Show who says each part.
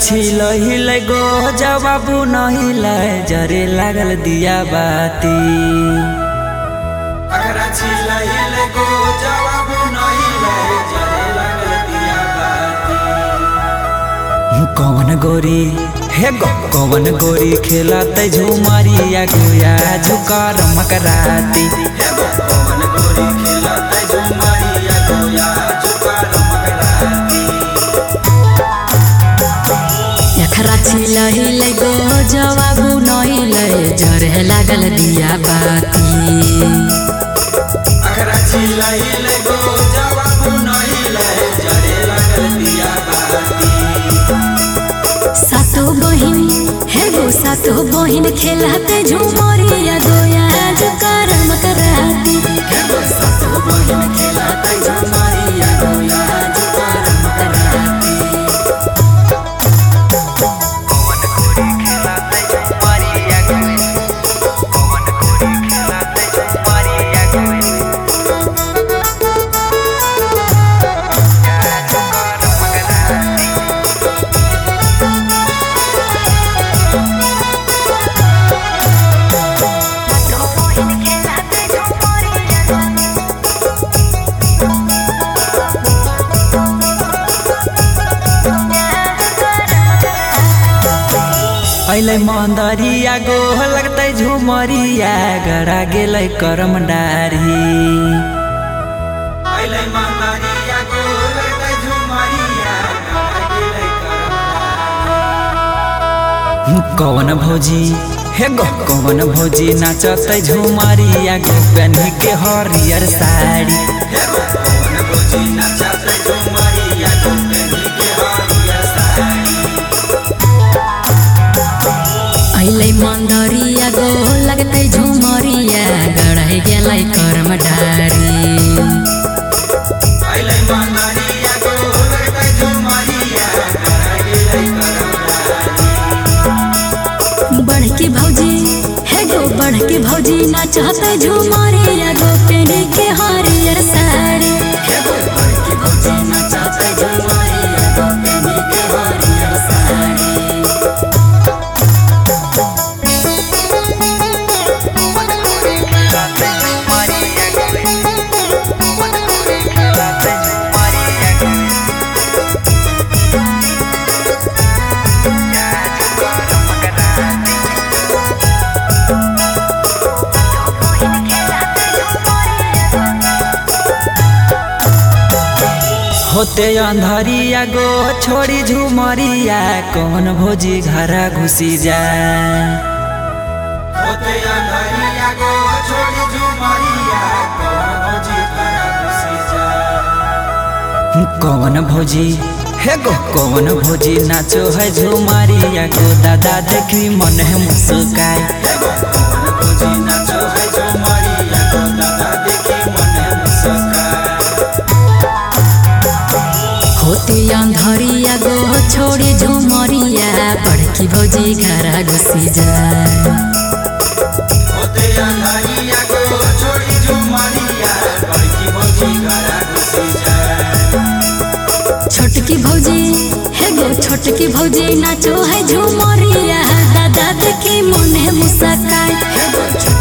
Speaker 1: छिल हिले गो जवाबू नहिले जरे लागल दिया बाती।
Speaker 2: अखरा छिल हिले गो जवाबू नहिले जरे लागल दिया बाती।
Speaker 1: कौन गोरी हे गो कौन गोरी खेलते झुमरिया गोया झुकर मकराती।
Speaker 2: हे गो कौन गोरी खेलते झुमरिया गोया झुकर मकराती।
Speaker 3: अखरा छिल हिले गो जवाबू नहिले जरे लागल दिया बाती।
Speaker 2: अखरा छिल हिले गो जवाबू नहिले जरे लागल दिया बाती।
Speaker 3: सातो बहिन हे गो सातो बहिन खेलते झुमरिया गोया झुकर मकराती।
Speaker 2: हे गो सातो बहिन खेलते झुमरिया गोया झुकर मकराती।
Speaker 1: अइले मंदरिया गो लगते झुमरिया गड़ा गेलै करम डारी।
Speaker 2: अइले मंदरिया गो लगते झुमरिया गड़ा गेलै करम डारी।
Speaker 1: कौन भौजी हे गो कौन भौजी नाचते झुमरिया गो पहन के हरियर साड़ी।
Speaker 2: हे गो कौन भौजी नाचते झुमरिया गो पहन के हरियर साड़ी।
Speaker 3: अइले मंदरिया गो लगते झुमरिया गड़ाई गेलै करम डारी।
Speaker 2: अइले मंदरिया गो लगते झुमरिया गड़ा गेलै करम डारी।
Speaker 3: बढ़ के भौजी हे गो बढ़ के भौजी नाचते झुमरिया गो पहन के हरियर साड़ी।
Speaker 2: हे गो बढ़ के भौजी नाचते झुमरिया गो पहन के हरियर साड़ी।
Speaker 1: होते अंधरिया गो छोड़ी झुमरिया कौन भौजी घरा घुसी जाए।
Speaker 2: होते अंधरिया गो छोड़ी झुमरिया कौन भौजी घरा घुसी जाए।
Speaker 1: कौन भौजी हे गो कौन भौजी नाचो है झुमरिया गो दादा देखी मन है मुस्काई।
Speaker 2: हे गो कौन भौजी नाचो है झुमरिया गो दादा देखी मन है मुस्काई।
Speaker 3: होते अंधरिया गो छोड़ी झुमरिया बड़की भौजी घरा घुसी जाए।
Speaker 2: होते अंधरिया गो छोड़ी झुमरिया बड़की भौजी घरा घुसी जाए।
Speaker 3: छोटकी भौजी हे गो छोटकी भौजी नाचो है झुमरिया दादा देखी मन है मुस्काई।
Speaker 2: हे गो